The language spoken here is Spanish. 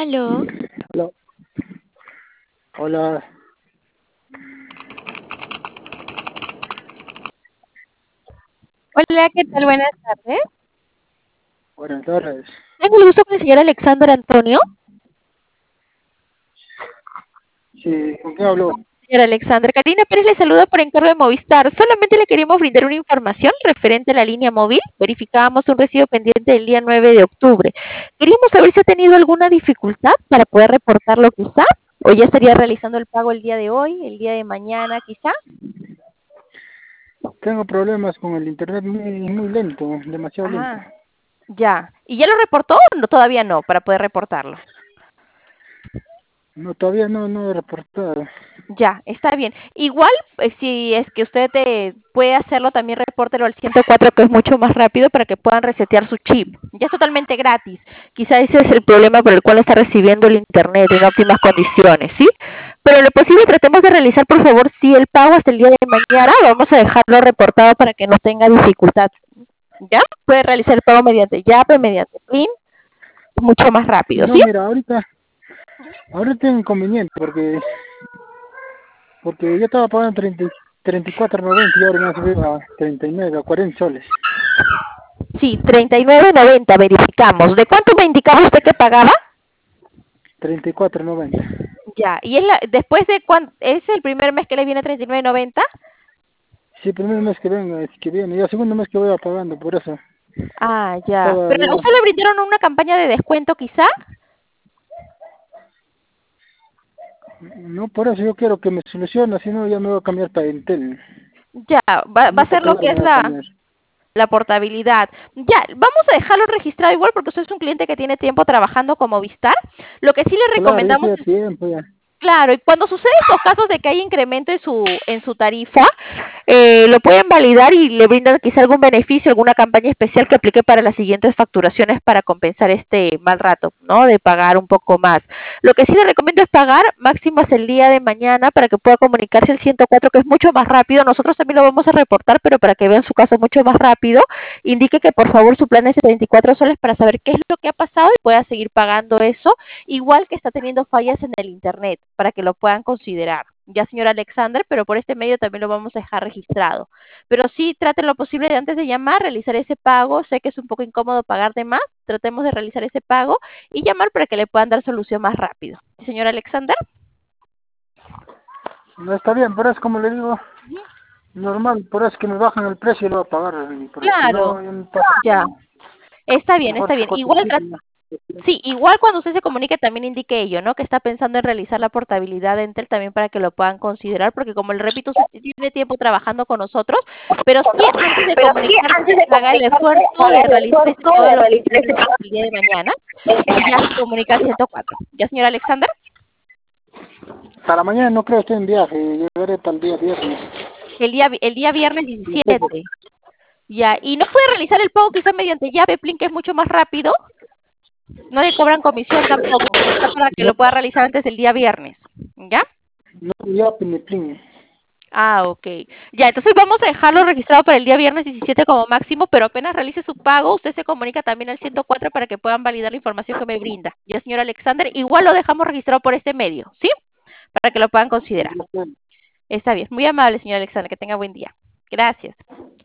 Aló, Hola, hola, hola, ¿qué tal? Buenas tardes. buenas tardes. Tengo el gusto con el señor Alexander Antonio. Sí, ¿con quién hablo? Señor Alexander, Karina Pérez le saluda por encargo de Movistar. Solamente le queríamos brindar una información referente a la línea móvil. Verificábamos un recibo pendiente del día 9 de octubre. Queríamos saber si ha tenido alguna dificultad para poder reportarlo quizá, o ya estaría realizando el pago el día de hoy, el día de mañana quizá. Tengo problemas con el internet muy lento, demasiado lento. Ah, ya. ¿Y ya lo reportó o todavía no, para poder reportarlo? No, todavía no he reportado. Ya, está bien. Igual, si es que usted puede hacerlo, también repórtelo al 104, que es mucho más rápido para que puedan resetear su chip. Ya es totalmente gratis. Quizá ese es el problema por el cual está recibiendo el internet en óptimas condiciones, ¿sí? Pero en lo posible tratemos de realizar, por favor, si el pago hasta el día de mañana, vamos a dejarlo reportado para que no tenga dificultad. ¿Ya? Puede realizar el pago mediante llave, mediante PIN, mucho más rápido, No, ¿sí? mira, ahorita tengo inconveniente porque yo estaba pagando 34.90 y ahora me ha subido a 39, a 40 soles. Sí, 39.90 verificamos. ¿De cuánto me indicaba usted que pagaba? 34.90. Ya, y después de ¿es el primer mes que le viene 39.90? Sí, el primer mes que vengo, es que viene, y el segundo mes que voy pagando, por eso. Ah, ya. Estaba ¿Pero a ya, usted le brindaron una campaña de descuento quizá? no, por eso yo quiero que me solucione, si no ya me voy a cambiar para Entel. Ya, va En a esta ser lo que semana es me voy a cambiar. la portabilidad. Ya, vamos a dejarlo registrado igual porque usted es un cliente que tiene tiempo trabajando como Vistar. Lo que sí le Claro, ya recomendamos tiene es. tiempo ya. Claro, y cuando sucede estos casos de que hay incremento en su tarifa, lo pueden validar y le brindan quizá algún beneficio, alguna campaña especial que aplique para las siguientes facturaciones para compensar este mal rato, ¿no? De pagar un poco más. Lo que sí le recomiendo es pagar máximo hasta el día de mañana para que pueda comunicarse al 104, que es mucho más rápido. Nosotros también lo vamos a reportar, pero para que vean su caso mucho más rápido, indique que por favor su plan es de 24 soles para saber qué es lo que ha pasado y pueda seguir pagando eso, igual que está teniendo fallas en el internet, para que lo puedan considerar. Ya, señor Alexander, pero por este medio también lo vamos a dejar registrado. Pero sí, traten lo posible de antes de llamar, realizar ese pago. Sé que es un poco incómodo pagar de más, tratemos de realizar ese pago y llamar para que le puedan dar solución más rápido. Señor Alexander. No está bien, pero es como le digo, normal, por eso que me bajan el precio y lo voy a pagar, porque si Claro, no, yo no paso. ya. Está bien, Mejor está se bien. corta el Igual chip y ya. sí, igual cuando usted se comunique también indique ello, ¿no? Que está pensando en realizar la portabilidad de Entel también para que lo puedan considerar, porque como le repito, usted tiene tiempo trabajando con nosotros, pero sí antes de comunicarse haga el esfuerzo de realizar este pago de los 39 el día de mañana y ya se comunica al 104. ¿Ya, señor Alexander? Hasta la mañana no creo que esté en viaje, llegaré para el día viernes. El día viernes No sé, pues, 17. Ya, y no puede realizar el pago quizá mediante llave, Plin, que es mucho más rápido. No le cobran comisión tampoco, quizá para que no, lo pueda realizar antes del día viernes. ¿Ya? no, ya, pues, me pling. Ah, ok. Ya, entonces vamos a dejarlo registrado para el día viernes 17 como máximo, pero apenas realice su pago, usted se comunica también al 104 para que puedan validar la información que me brinda. Ya, señor Alexander, igual lo dejamos registrado por este medio, ¿sí? Para que lo puedan considerar. Está bien. Muy amable, señor Alexander, que tenga buen día. Gracias.